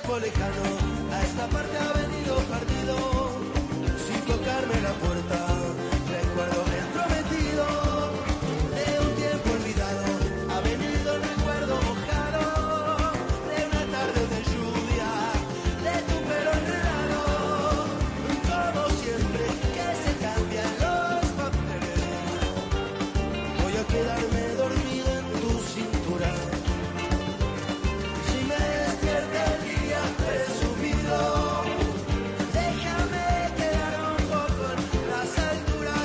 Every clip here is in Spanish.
tiempo lejano, a esta parte ha venido perdido, sin tocarme la puerta. Recuerdo entrometido de un tiempo olvidado, ha venido el recuerdo mojado de una tarde de lluvia, de tu pelo enredado, como siempre que se cambian los papeles. Voy a quedarme dormido en tu cintura. Si me despierta el día presumido, déjame quedar un poco en las alturas,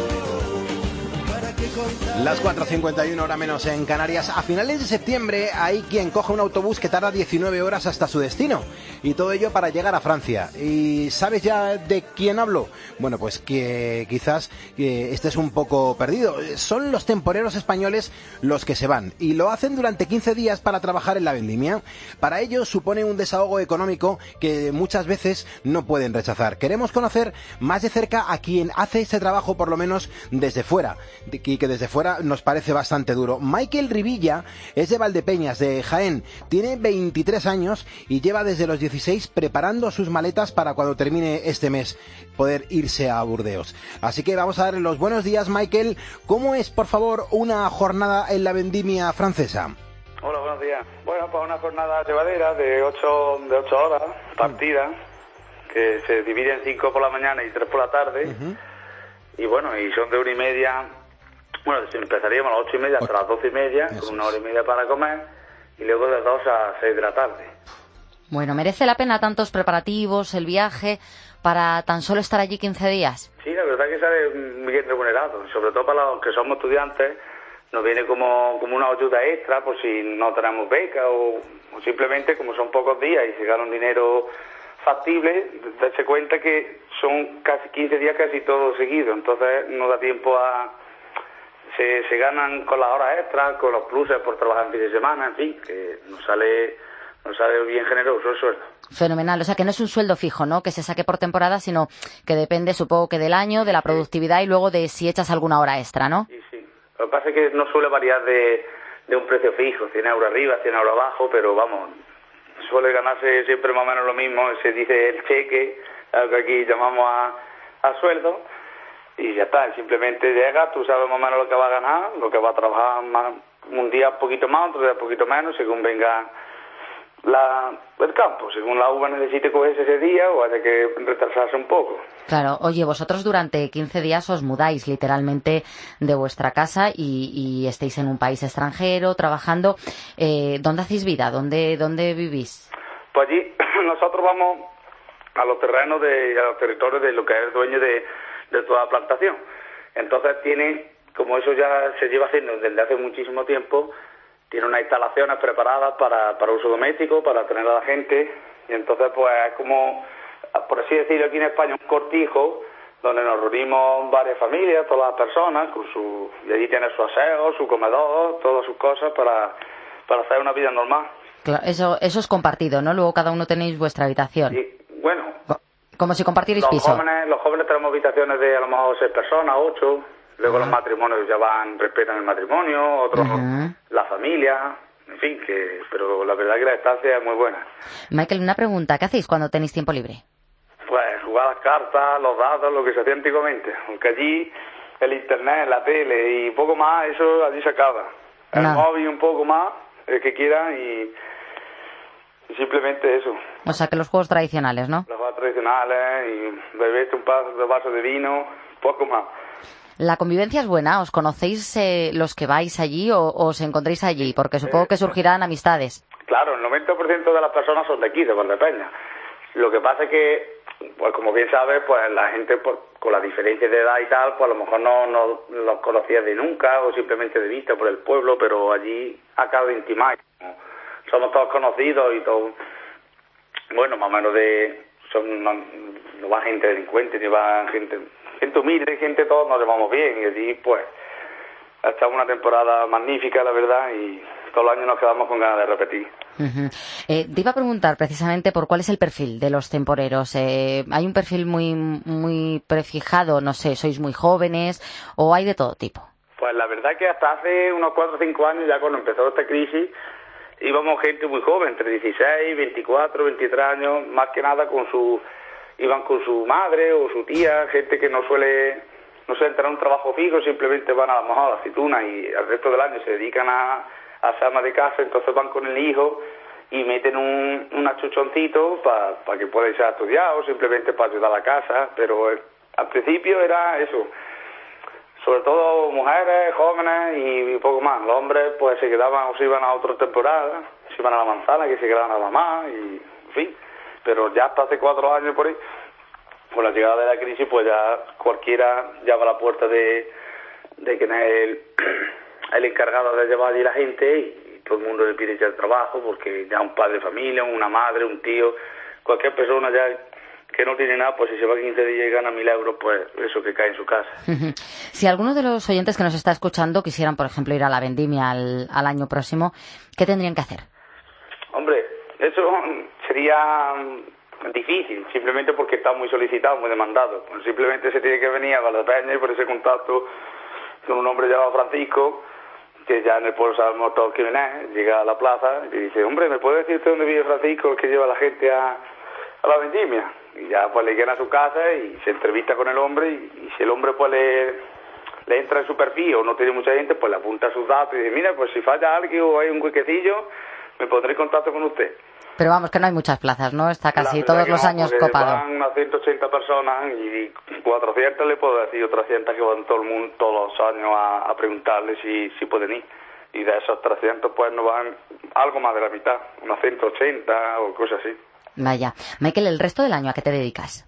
para que contar. Las 4:51, hora menos en Canarias. A finales de septiembre hay quien coge un autobús que tarda 19 horas hasta su destino. Y todo ello para llegar a Francia. ¿Y sabes ya de quién hablo? Bueno, pues que quizás estés un poco perdido. Son los temporeros españoles los que se van. Y lo hacen durante 15 días para trabajar en la vendimia. Para ellos supone un desahogo económico que muchas veces no pueden rechazar. Queremos conocer más de cerca a quien hace este trabajo, por lo menos desde fuera. Y que desde fuera nos parece bastante duro. Michael Rivilla es de Valdepeñas, de Jaén. Tiene 23 años y lleva desde los 16 preparando sus maletas para cuando termine este mes poder irse a Burdeos. Así que vamos a darle los buenos días, Michael. ¿Cómo es, por favor, una jornada en la vendimia francesa? Hola, buenos días. Bueno, pues una jornada llevadera de 8 horas, partida, que se divide en 5 por la mañana y 3 por la tarde. Y bueno, y son de 1:30. Bueno, empezaríamos a las 8:30 hasta las 12:30, con 1 hora y media para comer, y luego de 2 a 6 de la tarde. Bueno, ¿merece la pena tantos preparativos, el viaje, para tan solo estar allí 15 días? Sí, la verdad que sale muy bien remunerado, sobre todo para los que somos estudiantes, nos viene como una ayuda extra por si no tenemos beca o simplemente como son pocos días y se gana un dinero factible, darse cuenta que son casi 15 días casi todo seguido, entonces no da tiempo a... Se ganan con las horas extras, con los pluses por trabajar en fin de semana, en fin, que nos sale bien generoso el sueldo. Fenomenal, o sea que no es un sueldo fijo, ¿no?, que se saque por temporada, sino que depende, supongo que del año, de la productividad y luego de si echas alguna hora extra, ¿no? Sí, sí. Lo que pasa es que no suele variar de un precio fijo, 100 euros arriba, 100 euros abajo, pero vamos, suele ganarse siempre más o menos lo mismo, se dice el cheque, algo que aquí llamamos a sueldo, y ya está, simplemente llegas, tú sabes más o menos lo que vas a ganar, lo que vas a trabajar un día un poquito más, otro día un poquito menos, según venga el campo, según la uva necesite cogerse ese día o haya que retrasarse un poco. Claro, oye, vosotros durante 15 días os mudáis literalmente de vuestra casa y estáis en un país extranjero trabajando. ¿Dónde hacéis vida? ¿Dónde vivís? Pues allí nosotros vamos a los terrenos, a los territorios de lo que es el dueño de toda la plantación. Entonces como eso ya se lleva haciendo desde hace muchísimo tiempo, tiene unas instalaciones preparadas para uso doméstico, para tener a la gente, y entonces pues es como, por así decirlo aquí en España, un cortijo donde nos reunimos varias familias, todas las personas, y allí tiene su aseo, su comedor, todas sus cosas para hacer una vida normal. Claro, eso es compartido, ¿no? Luego cada uno tenéis vuestra habitación. Sí, bueno. Como si compartierais piso. Los jóvenes tenemos habitaciones de a lo mejor 6 personas, 8... Luego los matrimonios ya respetan el matrimonio, otros la familia, en fin, pero la verdad que la estancia es muy buena. Michael, una pregunta, ¿qué hacéis cuando tenéis tiempo libre? Pues jugar las cartas, los dados, lo que se hacía antiguamente, aunque allí el internet, la tele y poco más, eso allí se acaba. El móvil un poco más, el que quiera y simplemente eso. O sea que los juegos tradicionales, ¿no? Los juegos tradicionales y beberte un par de vasos de vino, poco más. ¿La convivencia es buena? ¿Os conocéis los que vais allí o os encontréis allí? Porque supongo que surgirán amistades. Claro, el 90% de las personas son de aquí, de Valdepeñas. Lo que pasa es que, pues como bien sabes, pues la gente con la diferencia de edad y tal, pues a lo mejor no los conocía de nunca o simplemente de vista por el pueblo, pero allí acabo de intimar. Somos todos conocidos y todo. Bueno, más o menos no va gente delincuente, ni va gente humilde, gente todos nos llevamos bien y allí pues ha estado una temporada magnífica, la verdad, y todos los años nos quedamos con ganas de repetir. Te iba a preguntar precisamente por cuál es el perfil de los temporeros. ¿Hay un perfil muy prefijado? No sé, ¿sois muy jóvenes o hay de todo tipo? Pues la verdad que hasta hace unos 4 o 5 años, ya cuando empezó esta crisis, íbamos gente muy joven, entre 16, 24, 23 años, más que nada iban con su madre o su tía, gente que no suele tener un trabajo fijo, simplemente van a lo mejor a la aceituna y al resto del año se dedican a ser ama de casa, entonces van con el hijo y meten un achuchoncito para que pueda irse a estudiar o simplemente para ayudar a la casa, pero al principio era eso, sobre todo mujeres, jóvenes y poco más. Los hombres pues se quedaban o se iban a otra temporada, se iban a la manzana, que se quedaban nada más y en fin, pero ya hasta hace 4 años por ahí, con la llegada de la crisis, pues ya cualquiera llama a la puerta de quien es el encargado de llevar allí la gente y todo el mundo le pide ya el trabajo porque ya un padre de familia, una madre, un tío, cualquier persona ya que no tiene nada, pues si se va 15 días y gana 1.000 euros, pues eso que cae en su casa. Si alguno de los oyentes que nos está escuchando quisieran, por ejemplo, ir a la vendimia al año próximo, ¿qué tendrían que hacer? Hombre, eso sería difícil, simplemente porque está muy solicitado, muy demandado. Pues simplemente se tiene que venir a Valdepeña y por ese contacto con un hombre llamado Francisco, que ya en el pueblo sabemos todos quién es, llega a la plaza y dice, hombre, ¿me puede decir usted dónde vive Francisco, el que lleva a la gente a la vendimia? Y ya pues le llegan a su casa y se entrevista con el hombre y si el hombre pues le entra en su perfil o no tiene mucha gente, pues le apunta sus datos y dice, mira, pues si falla alguien o hay un huequecillo, me pondré en contacto con usted. Pero vamos, que no hay muchas plazas, ¿no? Está casi todos los años copado. Van unas 180 personas y 400 le puedo decir, otras 300 que van todo el mundo todos los años a preguntarle si pueden ir. Y de esos 300 pues no van algo más de la mitad, unas 180 o cosas así. Vaya. Michael, ¿el resto del año a qué te dedicas?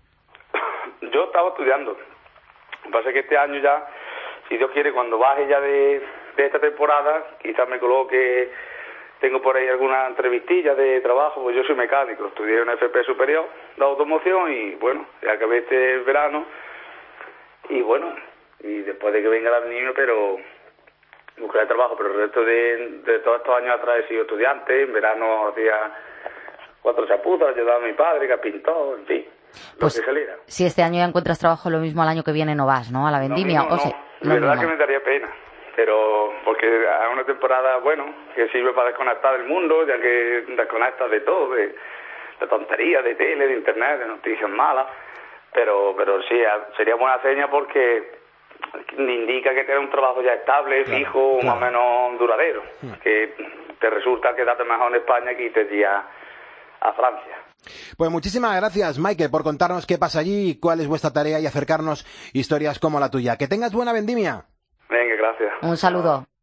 Yo estaba estudiando. Lo que pasa es que este año ya, si Dios quiere, cuando baje ya de esta temporada, quizás me coloque, tengo por ahí alguna entrevistilla de trabajo, pues yo soy mecánico, estudié en FP superior de automoción y bueno, ya acabé este verano y bueno, y después de que venga el niño, pero buscaré trabajo, pero el resto de todos estos años atrás he sido estudiante, en verano hacía 4 chapuzas, ayudaba a mi padre, que pintó, en fin, pues, lo que saliera. Si este año ya encuentras trabajo, lo mismo al año que viene no vas, ¿no? A la vendimia. No, la verdad que me daría pena, pero porque es una temporada, bueno, que sirve para desconectar del mundo, ya que desconectas de todo, de tonterías, de tele, de internet, de noticias malas, pero sí, sería buena seña porque indica que tienes un trabajo ya estable, fijo, más o menos duradero, que te resulta que date mejor en España que irte a Francia. Pues muchísimas gracias, Michael, por contarnos qué pasa allí, cuál es vuestra tarea y acercarnos historias como la tuya. Que tengas buena vendimia. Venga, gracias. Un saludo.